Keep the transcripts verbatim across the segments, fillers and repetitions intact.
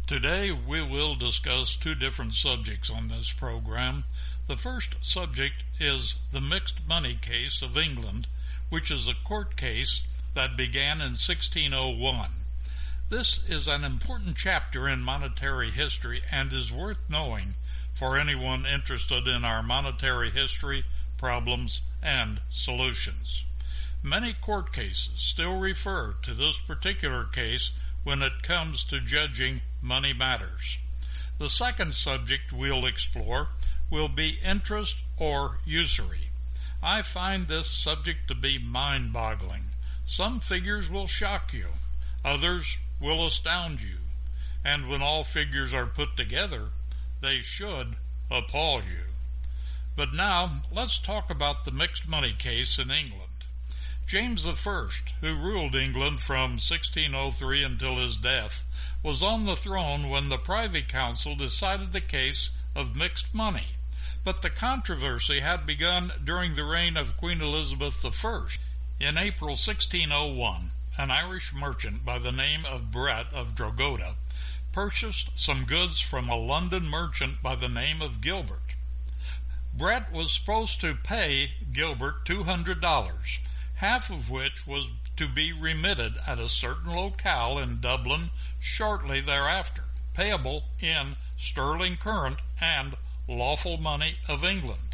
Today we will discuss two different subjects on this program. The first subject is the mixed money case of England, which is a court case that began in sixteen oh one. This is an important chapter in monetary history and is worth knowing for anyone interested in our monetary history, problems, and solutions. Many court cases still refer to this particular case when it comes to judging money matters. The second subject we'll explore will be interest or usury. I find this subject to be mind-boggling. Some figures will shock you, others will astound you, and when all figures are put together, they should appall you. But now, let's talk about the mixed money case in England. James the First, who ruled England from sixteen oh three until his death, was on the throne when the Privy Council decided the case of mixed money. But the controversy had begun during the reign of Queen Elizabeth the First. In April sixteen oh one, an Irish merchant by the name of Brett of Drogheda purchased some goods from a London merchant by the name of Gilbert. Brett was supposed to pay Gilbert two hundred dollars, half of which was to be remitted at a certain locale in Dublin shortly thereafter, payable in sterling current and lawful money of England.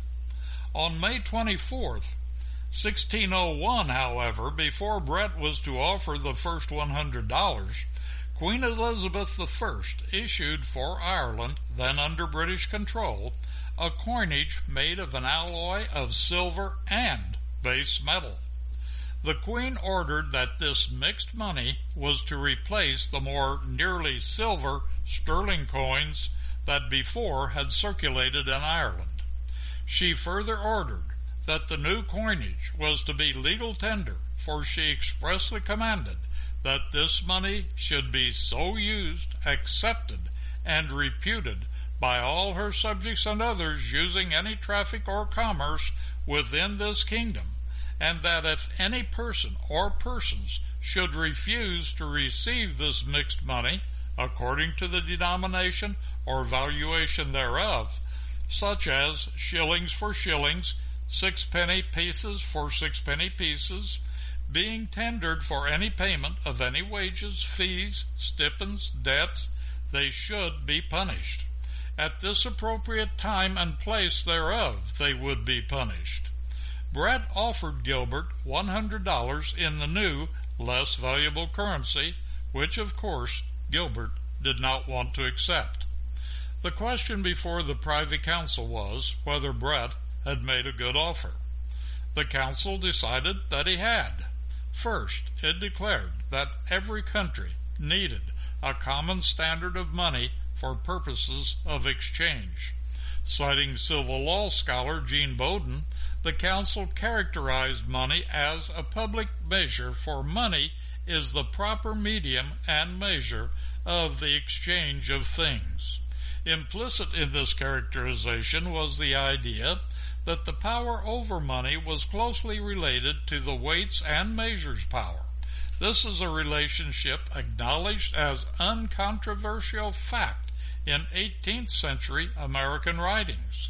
On May twenty-fourth, sixteen oh one, however, before Brett was to offer the first one hundred dollars, Queen Elizabeth the First issued for Ireland, then under British control, a coinage made of an alloy of silver and base metal. The Queen ordered that this mixed money was to replace the more nearly silver sterling coins that before had circulated in Ireland. She further ordered that the new coinage was to be legal tender, for she expressly commanded that this money should be so used, accepted, and reputed by all her subjects and others using any traffic or commerce within this kingdom, and that if any person or persons should refuse to receive this mixed money according to the denomination or valuation thereof, such as shillings for shillings, sixpenny pieces for sixpenny pieces, being tendered for any payment of any wages, fees, stipends, debts, they should be punished. At this appropriate time and place thereof they would be punished. Brett offered Gilbert one hundred dollars in the new, less valuable currency, which, of course, Gilbert did not want to accept. The question before the Privy Council was whether Brett had made a good offer. The Council decided that he had. First, it declared that every country needed a common standard of money for purposes of exchange. Citing civil law scholar Jean Bowden, the Council characterized money as a public measure, for money is the proper medium and measure of the exchange of things. Implicit in this characterization was the idea that the power over money was closely related to the weights and measures power. This is a relationship acknowledged as uncontroversial fact in eighteenth century American writings.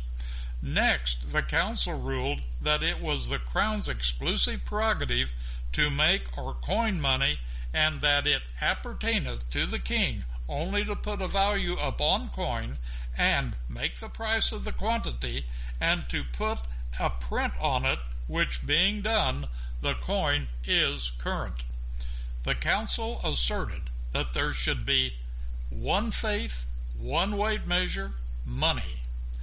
Next, the Council ruled that it was the Crown's exclusive prerogative to make or coin money, and that it appertaineth to the King only to put a value upon coin, and make the price of the quantity, and to put a print on it, which being done, the coin is current. The Council asserted that there should be one faith, one weight measure, money.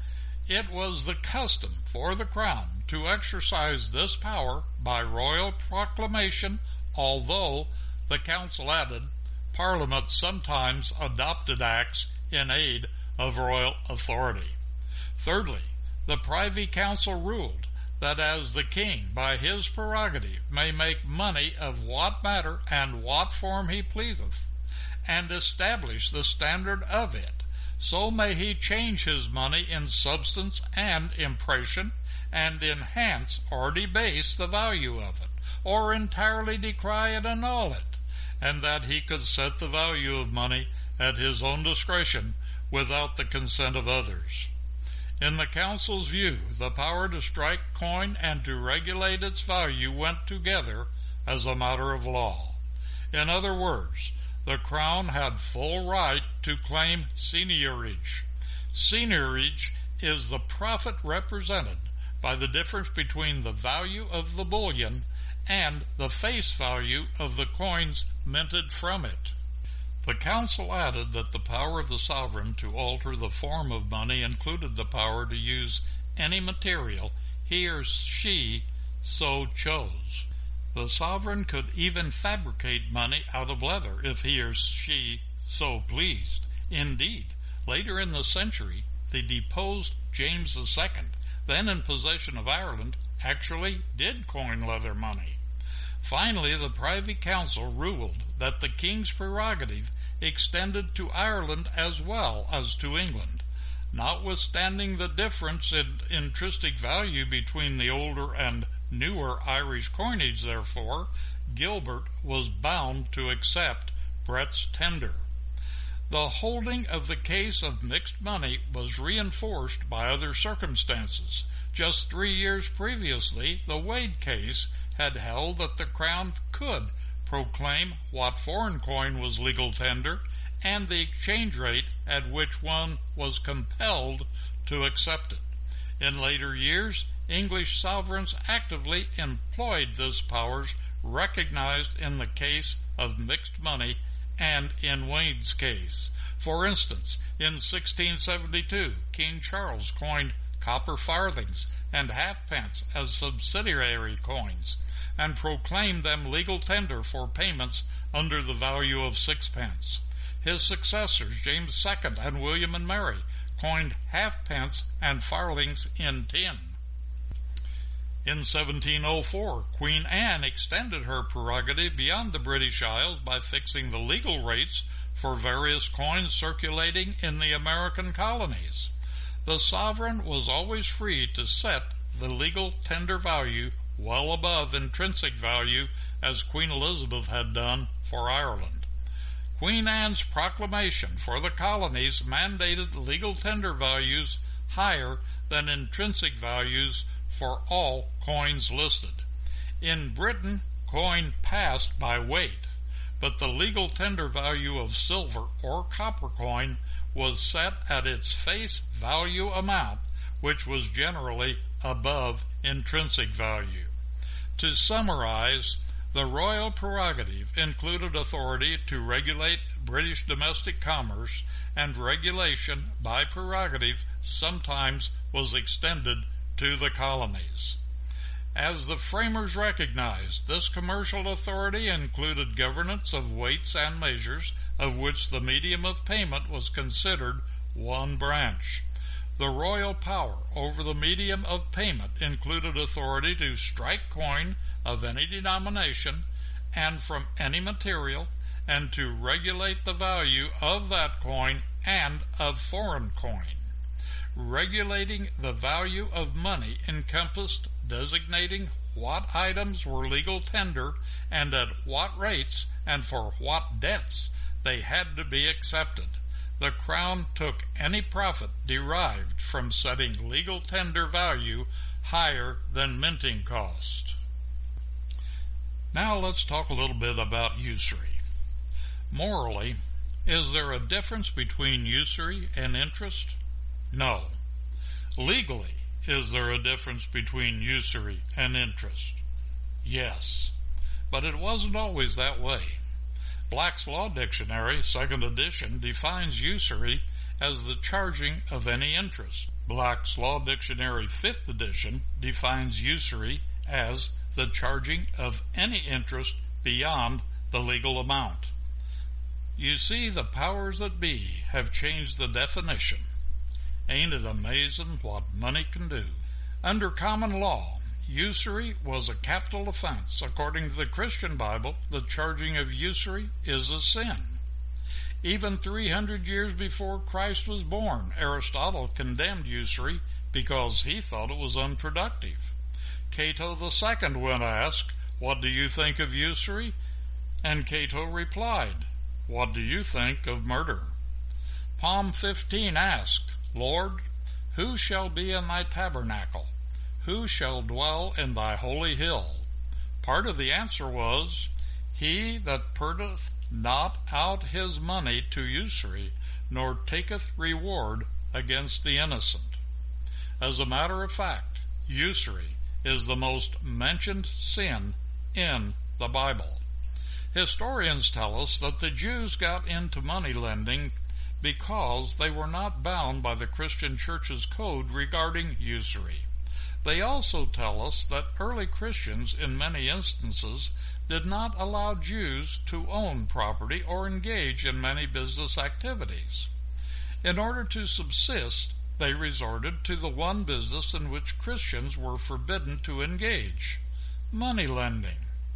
It was the custom for the Crown to exercise this power by royal proclamation, although, the Council added, Parliament sometimes adopted acts in aid of royal authority. Thirdly, the Privy Council ruled that as the King, by his prerogative, may make money of what matter and what form he pleaseth, and establish the standard of it, so may he change his money in substance and impression, and enhance or debase the value of it, or entirely decry and annul it, and that he could set the value of money at his own discretion without the consent of others. In the council's view, the power to strike coin and to regulate its value went together as a matter of law. In other words, the crown had full right to claim seigniorage. Seigniorage is the profit represented by the difference between the value of the bullion and the face value of the coins minted from it. The council added that the power of the sovereign to alter the form of money included the power to use any material he or she so chose. The sovereign could even fabricate money out of leather if he or she so pleased. Indeed, later in the century, the deposed James the Second, then in possession of Ireland, actually did coin leather money. Finally, the Privy Council ruled that the king's prerogative extended to Ireland as well as to England. Notwithstanding the difference in intrinsic value between the older and newer Irish coinage, therefore, Gilbert was bound to accept Brett's tender. The holding of the case of mixed money was reinforced by other circumstances. Just three years previously, the Wade case had held that the Crown could proclaim what foreign coin was legal tender and the exchange rate at which one was compelled to accept it. In later years, English sovereigns actively employed these powers recognized in the case of mixed money and in Wade's case. For instance, in sixteen seventy-two, King Charles coined copper farthings and halfpence as subsidiary coins and proclaimed them legal tender for payments under the value of sixpence. His successors, James the Second and William and Mary, coined halfpence and farthings in tin. In seventeen oh four, Queen Anne extended her prerogative beyond the British Isles by fixing the legal rates for various coins circulating in the American colonies. The sovereign was always free to set the legal tender value well above intrinsic value, as Queen Elizabeth had done for Ireland. Queen Anne's proclamation for the colonies mandated legal tender values higher than intrinsic values for all coins listed. In Britain, coin passed by weight, but the legal tender value of silver or copper coin was set at its face value amount, which was generally above intrinsic value. To summarize, the royal prerogative included authority to regulate British domestic commerce, and regulation by prerogative sometimes was extended to the colonies. As the framers recognized, this commercial authority included governance of weights and measures, of which the medium of payment was considered one branch. The royal power over the medium of payment included authority to strike coin of any denomination and from any material, and to regulate the value of that coin and of foreign coin. Regulating the value of money encompassed designating what items were legal tender and at what rates and for what debts they had to be accepted. The Crown took any profit derived from setting legal tender value higher than minting cost. Now let's talk a little bit about usury. Morally, is there a difference between usury and interest? No. Legally, is there a difference between usury and interest? Yes. But it wasn't always that way. Black's Law Dictionary, second edition, defines usury as the charging of any interest. Black's Law Dictionary, fifth edition, defines usury as the charging of any interest beyond the legal amount. You see, the powers that be have changed the definition. Ain't it amazing what money can do? Under common law, usury was a capital offense. According to the Christian Bible, the charging of usury is a sin. Even three hundred years before Christ was born, Aristotle condemned usury because he thought it was unproductive. Cato the Second, when asked, "What do you think of usury?" and Cato replied, "What do you think of murder?" Psalm fifteen asked, Lord, who shall be in thy tabernacle? Who shall dwell in thy holy hill? Part of the answer was, He that purteth not out his money to usury, nor taketh reward against the innocent. As a matter of fact, usury is the most mentioned sin in the Bible. Historians tell us that the Jews got into money lending because they were not bound by the Christian Church's code regarding usury. They also tell us that early Christians, in many instances, did not allow Jews to own property or engage in many business activities. In order to subsist, they resorted to the one business in which Christians were forbidden to engage, money lending.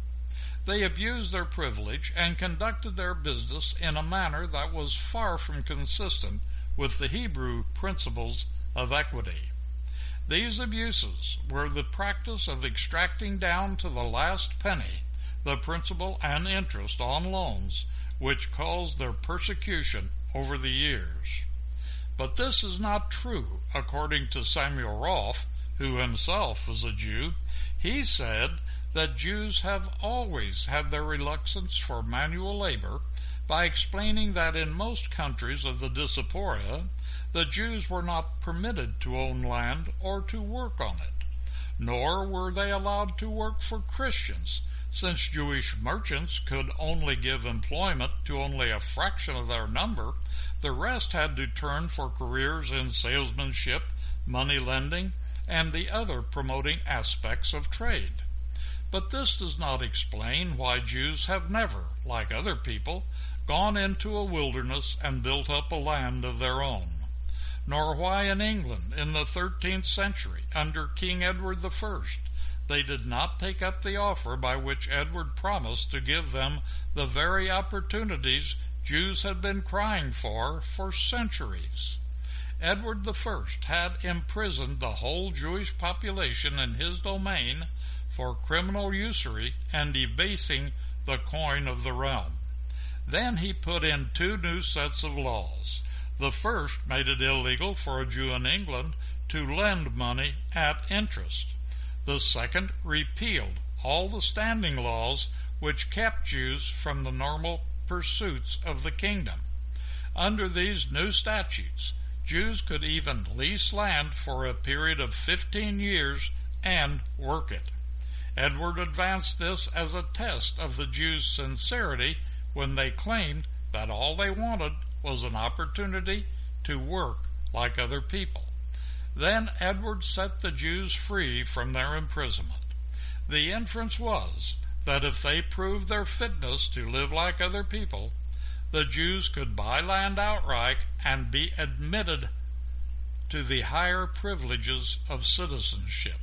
They abused their privilege and conducted their business in a manner that was far from consistent with the Hebrew principles of equity. These abuses were the practice of extracting down to the last penny the principal and interest on loans, which caused their persecution over the years. But this is not true, according to Samuel Roth, who himself was a Jew. He said that Jews have always had their reluctance for manual labor by explaining that in most countries of the Diaspora, the Jews were not permitted to own land or to work on it, nor were they allowed to work for Christians, since Jewish merchants could only give employment to only a fraction of their number. The rest had to turn for careers in salesmanship, money lending, and the other promoting aspects of trade. But this does not explain why Jews have never, like other people, gone into a wilderness and built up a land of their own, nor why in England in the thirteenth century, under King Edward the First, they did not take up the offer by which Edward promised to give them the very opportunities Jews had been crying for for centuries. Edward the First had imprisoned the whole Jewish population in his domain for criminal usury and debasing the coin of the realm. Then he put in two new sets of laws. The first made it illegal for a Jew in England to lend money at interest. The second repealed all the standing laws which kept Jews from the normal pursuits of the kingdom. Under these new statutes, Jews could even lease land for a period of fifteen years and work it. Edward advanced this as a test of the Jews' sincerity when they claimed that all they wanted was an opportunity to work like other people. Then Edward set the Jews free from their imprisonment. The inference was that if they proved their fitness to live like other people, the Jews could buy land outright and be admitted to the higher privileges of citizenship.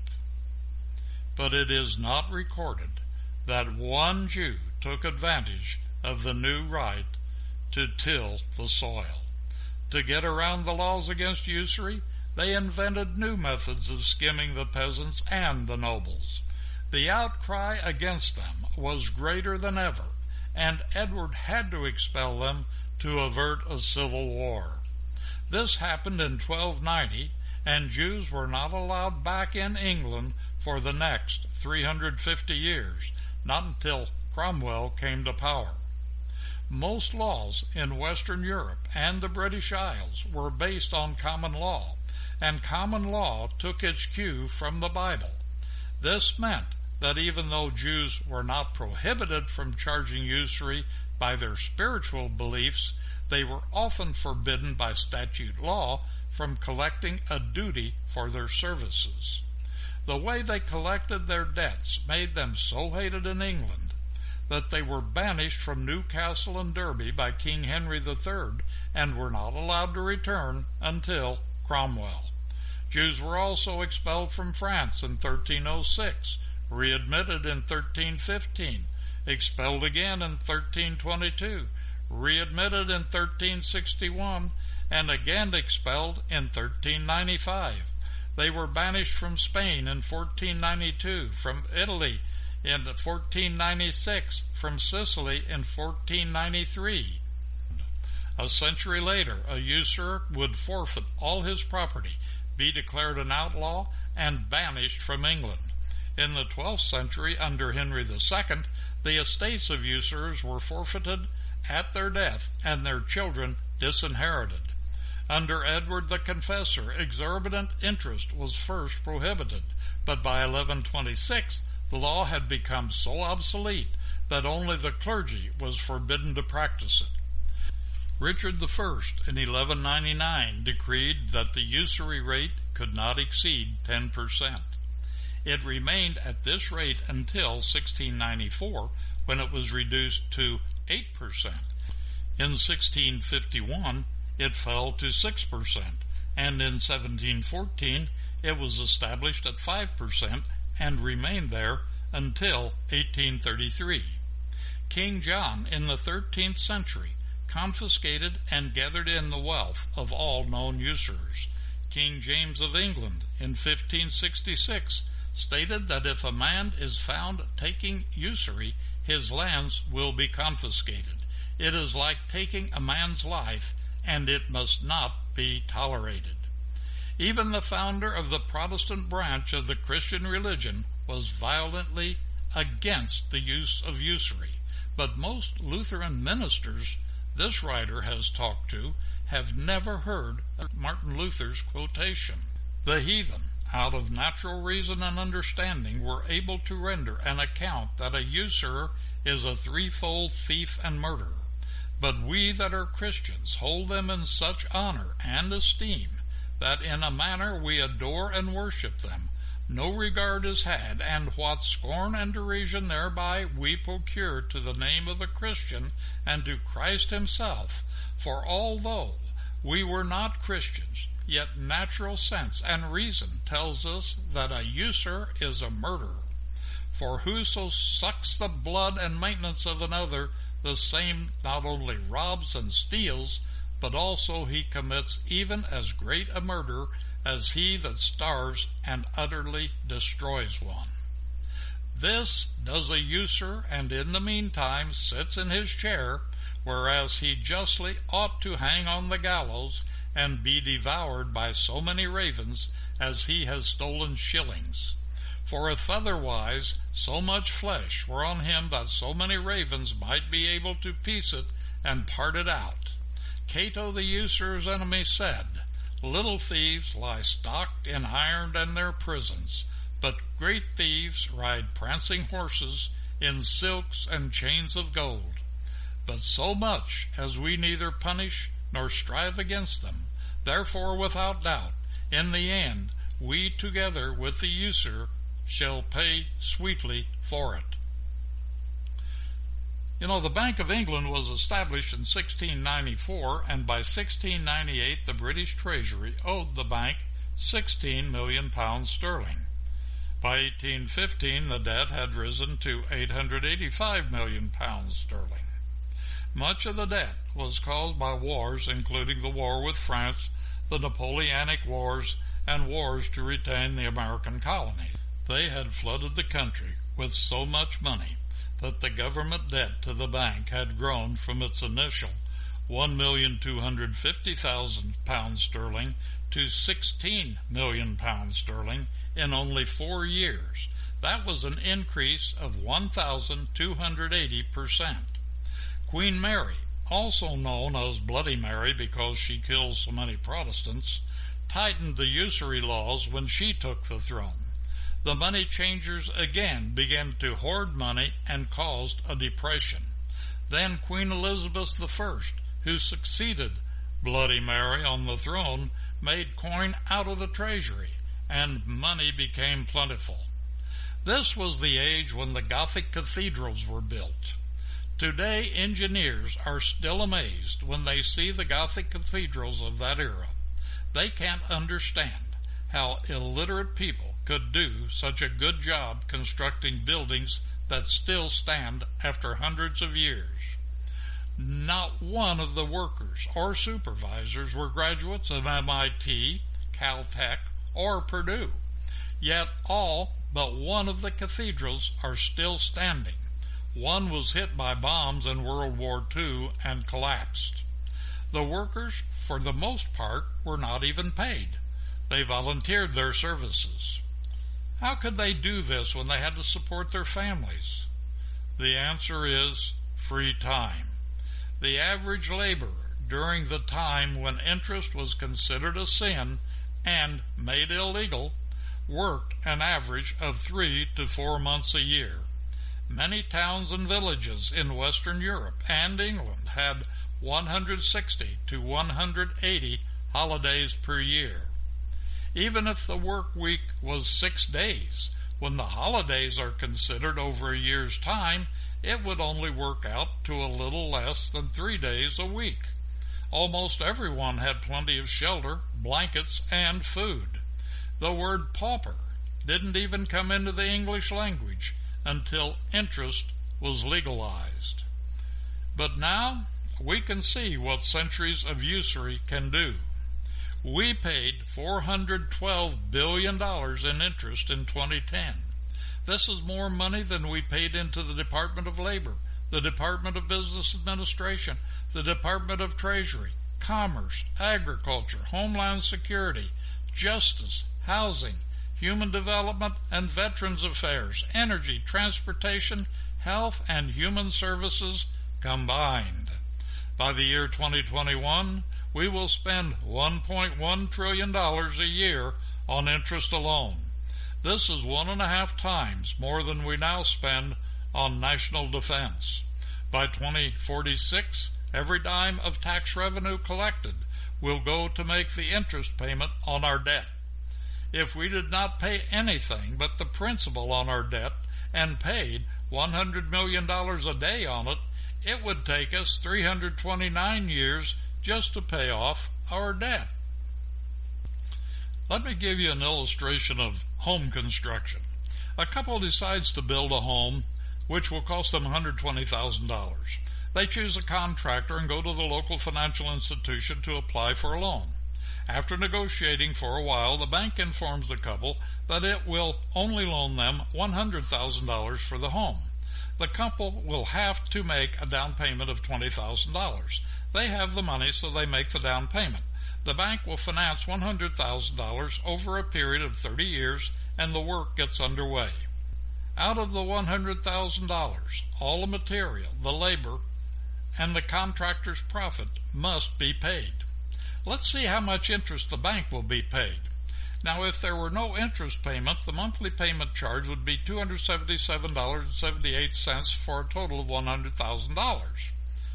But it is not recorded that one Jew took advantage of the new right to till the soil. To get around the laws against usury, they invented new methods of skimming the peasants and the nobles. The outcry against them was greater than ever, and Edward had to expel them to avert a civil war. This happened in twelve ninety, and Jews were not allowed back in England for the next three hundred fifty years, not until Cromwell came to power. Most laws in Western Europe and the British Isles were based on common law, and common law took its cue from the Bible. This meant that even though Jews were not prohibited from charging usury by their spiritual beliefs, they were often forbidden by statute law from collecting a duty for their services. The way they collected their debts made them so hated in England that they were banished from Newcastle and Derby by King Henry the Third and were not allowed to return until Cromwell. Jews were also expelled from France in thirteen oh six, readmitted in thirteen fifteen, expelled again in thirteen twenty-two, readmitted in thirteen sixty-one, and again expelled in thirteen ninety-five. They were banished from Spain in fourteen ninety-two, from Italy in fourteen ninety-six, from Sicily in fourteen ninety-three. A century later, a usurer would forfeit all his property, be declared an outlaw, and banished from England. In the twelfth century, under Henry the Second, the estates of usurers were forfeited at their death and their children disinherited. Under Edward the Confessor, exorbitant interest was first prohibited, but by eleven twenty-six the law had become so obsolete that only the clergy was forbidden to practice it. Richard the First in eleven ninety-nine decreed that the usury rate could not exceed ten percent. It remained at this rate until sixteen ninety-four, when it was reduced to eight percent. In sixteen fifty-one, it fell to six percent, and in seventeen fourteen, it was established at five percent and remained there until eighteen thirty-three. King John in the thirteenth century confiscated and gathered in the wealth of all known usurers. King James of England in fifteen sixty-six stated that if a man is found taking usury, his lands will be confiscated. It is like taking a man's life, and it must not be tolerated. Even the founder of the Protestant branch of the Christian religion was violently against the use of usury, but most Lutheran ministers this writer has talked to have never heard of Martin Luther's quotation. The heathen, out of natural reason and understanding, were able to render an account that a usurer is a threefold thief and murderer. But we that are Christians hold them in such honor and esteem that in a manner we adore and worship them. No regard is had, and what scorn and derision thereby we procure to the name of the Christian and to Christ himself. For although we were not Christians, yet natural sense and reason tells us that a usurer is a murderer. For whoso sucks the blood and maintenance of another, the same not only robs and steals, but also he commits even as great a murder as he that starves and utterly destroys one. This does a usurer, and in the meantime sits in his chair, whereas he justly ought to hang on the gallows and be devoured by so many ravens as he has stolen shillings. For if otherwise, so much flesh were on him that so many ravens might be able to piece it and part it out. Cato the usurer's enemy said, Little thieves lie stocked in iron in their prisons, but great thieves ride prancing horses in silks and chains of gold. But so much as we neither punish nor strive against them, therefore without doubt, in the end, we together with the usurer shall pay sweetly for it. You know, the Bank of England was established in sixteen ninety-four, and by sixteen ninety-eight the British Treasury owed the bank sixteen million pounds sterling. By eighteen fifteen the debt had risen to eight hundred eighty-five million pounds sterling. Much of the debt was caused by wars, including the war with France, the Napoleonic Wars, and wars to retain the American colonies. They had flooded the country with so much money that the government debt to the bank had grown from its initial one million two hundred fifty thousand pounds sterling to sixteen million pounds sterling in only four years. That was an increase of one thousand two hundred eighty percent. Queen Mary, also known as Bloody Mary because she kills so many Protestants, tightened the usury laws when she took the throne. The money changers again began to hoard money and caused a depression. Then Queen Elizabeth the First, who succeeded Bloody Mary on the throne, made coin out of the treasury, and money became plentiful. This was the age when the Gothic cathedrals were built. Today, engineers are still amazed when they see the Gothic cathedrals of that era. They can't understand how illiterate people could do such a good job constructing buildings that still stand after hundreds of years. Not one of the workers or supervisors were graduates of M I T, Caltech, or Purdue. Yet all but one of the cathedrals are still standing. One was hit by bombs in World War Two and collapsed. The workers, for the most part, were not even paid. They volunteered their services. How could they do this when they had to support their families? The answer is free time. The average laborer during the time when interest was considered a sin and made illegal worked an average of three to four months a year. Many towns and villages in Western Europe and England had one hundred sixty to one hundred eighty holidays per year. Even if the work week was six days, when the holidays are considered over a year's time, it would only work out to a little less than three days a week. Almost everyone had plenty of shelter, blankets, and food. The word pauper didn't even come into the English language until interest was legalized. But now we can see what centuries of usury can do. We paid four hundred twelve billion dollars in interest in twenty ten. This is more money than we paid into the Department of Labor, the Department of Business Administration, the Department of Treasury, Commerce, Agriculture, Homeland Security, Justice, Housing, Human Development and Veterans Affairs, Energy, Transportation, Health, and Human Services combined. By the year twenty twenty-one, we will spend one point one trillion dollars a year on interest alone. This is one and a half times more than we now spend on national defense. By twenty forty-six, every dime of tax revenue collected will go to make the interest payment on our debt. If we did not pay anything but the principal on our debt and paid one hundred million dollars a day on it, it would take us three hundred twenty-nine years just to pay off our debt. Let me give you an illustration of home construction. A couple decides to build a home which will cost them one hundred twenty thousand dollars. They choose a contractor and go to the local financial institution to apply for a loan. After negotiating for a while, the bank informs the couple that it will only loan them one hundred thousand dollars for the home. The couple will have to make a down payment of twenty thousand dollars. They have the money, so they make the down payment. The bank will finance one hundred thousand dollars over a period of thirty years, and the work gets underway. Out of the one hundred thousand dollars, all the material, the labor, and the contractor's profit must be paid. Let's see how much interest the bank will be paid. Now, if there were no interest payments, the monthly payment charge would be two hundred seventy-seven dollars and seventy-eight cents for a total of one hundred thousand dollars.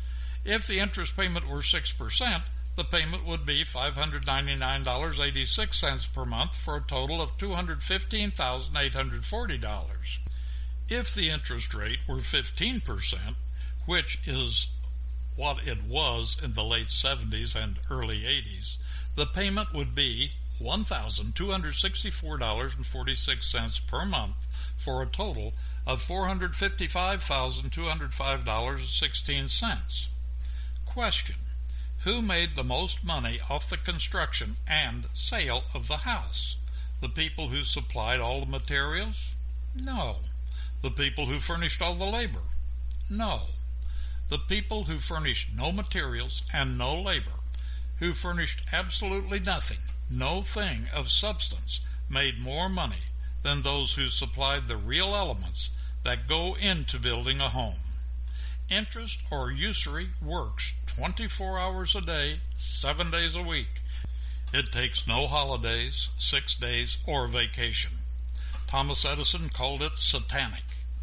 If the interest payment were six percent, the payment would be five hundred ninety-nine dollars and eighty-six cents per month for a total of two hundred fifteen thousand eight hundred forty dollars. If the interest rate were fifteen percent, which is what it was in the late seventies and early eighties, the payment would be one thousand two hundred sixty-four dollars and forty-six cents per month for a total of four hundred fifty-five thousand two hundred five dollars and sixteen cents. Question: who made the most money off the construction and sale of the house? The people who supplied all the materials? No. The people who furnished all the labor? No. The people who furnished no materials and no labor, who furnished absolutely nothing, no thing of substance, made more money than those who supplied the real elements that go into building a home. Interest or usury works twenty-four hours a day, seven days a week. It takes no holidays, six days, or vacation. Thomas Edison called it satanic.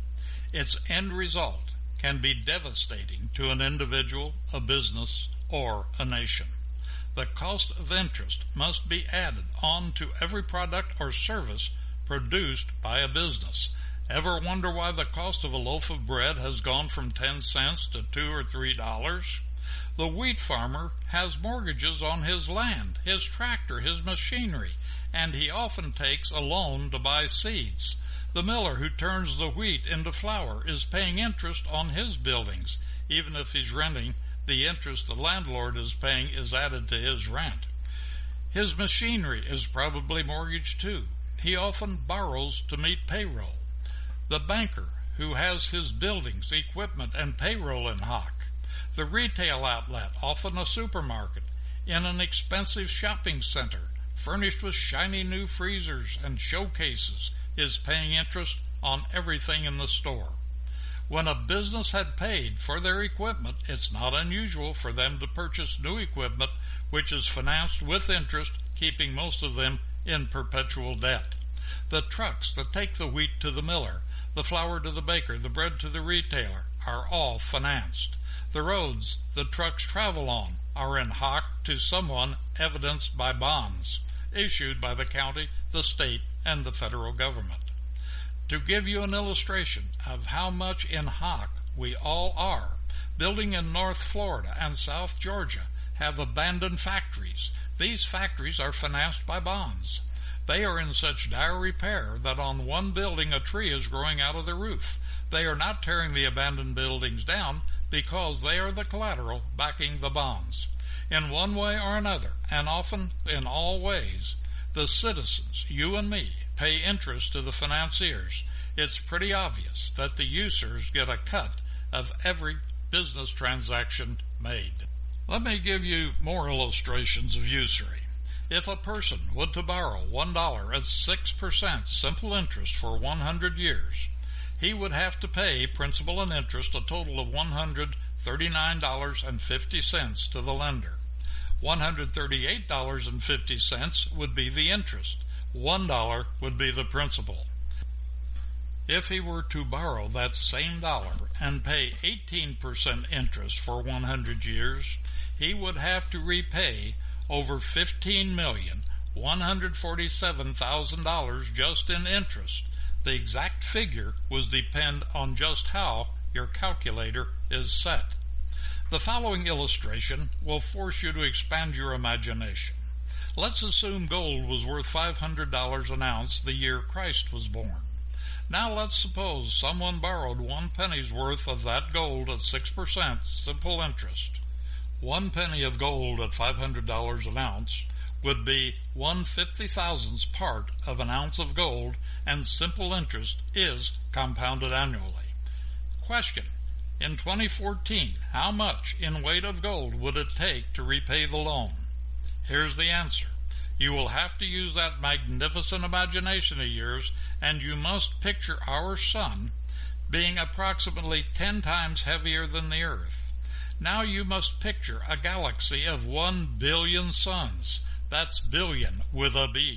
Its end result can be devastating to an individual, a business, or a nation. The cost of interest must be added on to every product or service produced by a business. Ever wonder why the cost of a loaf of bread has gone from ten cents to two or three dollars? The wheat farmer has mortgages on his land, his tractor, his machinery, and he often takes a loan to buy seeds. The miller who turns the wheat into flour is paying interest on his buildings. Even if he's renting, the interest the landlord is paying is added to his rent. His machinery is probably mortgaged too. He often borrows to meet payroll. The banker who has his buildings, equipment, and payroll in hock. The retail outlet, often a supermarket, in an expensive shopping center, furnished with shiny new freezers and showcases, is paying interest on everything in the store. When a business had paid for their equipment, it's not unusual for them to purchase new equipment, which is financed with interest, keeping most of them in perpetual debt. The trucks that take the wheat to the miller, the flour to the baker, the bread to the retailer, are all financed. The roads the trucks travel on are in hock to someone, evidenced by bonds issued by the county, the state, and the federal government. To give you an illustration of how much in hock we all are, buildings in North Florida and South Georgia have abandoned factories. These factories are financed by bonds. They are in such dire repair that on one building a tree is growing out of the roof. They are not tearing the abandoned buildings down because they are the collateral backing the bonds. In one way or another, and often in all ways, the citizens, you and me, pay interest to the financiers. It's pretty obvious that the users get a cut of every business transaction made. Let me give you more illustrations of usury. If a person were to borrow one dollar at six percent simple interest for one hundred years, he would have to pay principal and interest a total of one hundred thirty-nine dollars and fifty cents to the lender. one hundred thirty-eight dollars and fifty cents would be the interest. one dollar would be the principal. If he were to borrow that same dollar and pay eighteen percent interest for one hundred years, he would have to repay over fifteen million one hundred forty-seven thousand dollars just in interest. The exact figure will depend on just how your calculator is set. The following illustration will force you to expand your imagination. Let's assume gold was worth five hundred dollars an ounce the year Christ was born. Now let's suppose someone borrowed one penny's worth of that gold at six percent simple interest. One penny of gold at five hundred dollars an ounce would be one fifty thousandth part of an ounce of gold, and simple interest is compounded annually. Question: in twenty fourteen, how much in weight of gold would it take to repay the loan? Here's the answer. You will have to use that magnificent imagination of yours, and you must picture our sun being approximately ten times heavier than the Earth. Now you must picture a galaxy of one billion suns. That's billion with a B.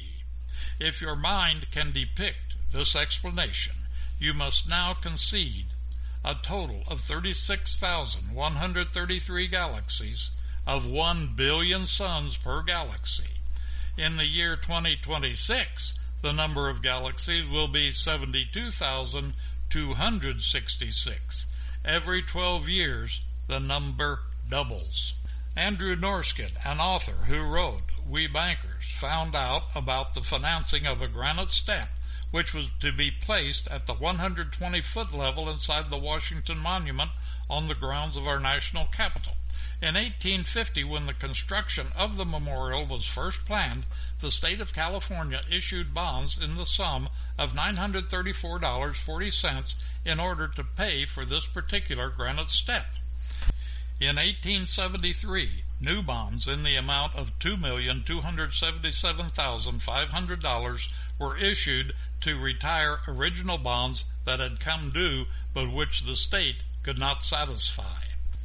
If your mind can depict this explanation, you must now concede a total of thirty-six thousand one hundred thirty-three galaxies of one billion suns per galaxy. In the year twenty twenty-six, the number of galaxies will be seventy-two thousand two hundred sixty-six. Every twelve years, the number doubles. Andrew Norskett, an author who wrote We Bankers, found out about the financing of a granite step which was to be placed at the one hundred twenty foot level inside the Washington Monument on the grounds of our national capital. In eighteen fifty, when the construction of the memorial was first planned, the state of California issued bonds in the sum of nine hundred thirty-four dollars and forty cents in order to pay for this particular granite step. In eighteen seventy-three, new bonds in the amount of two million two hundred seventy-seven thousand five hundred dollars were issued to retire original bonds that had come due but which the state could not satisfy.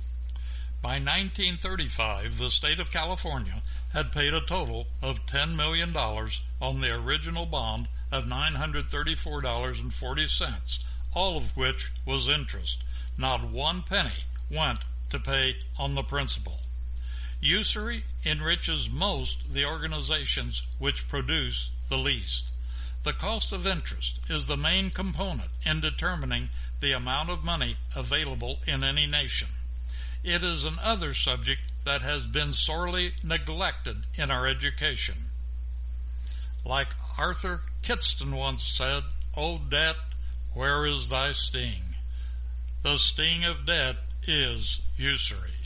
By nineteen thirty-five, the state of California had paid a total of ten million dollars on the original bond of nine hundred thirty-four dollars and forty cents, all of which was interest. Not one penny went to pay on the principal. Usury enriches most the organizations which produce the least. The cost of interest is the main component in determining the amount of money available in any nation. It is another subject that has been sorely neglected in our education. Like Arthur Kidston once said, "O debt, where is thy sting?" The sting of debt is usury.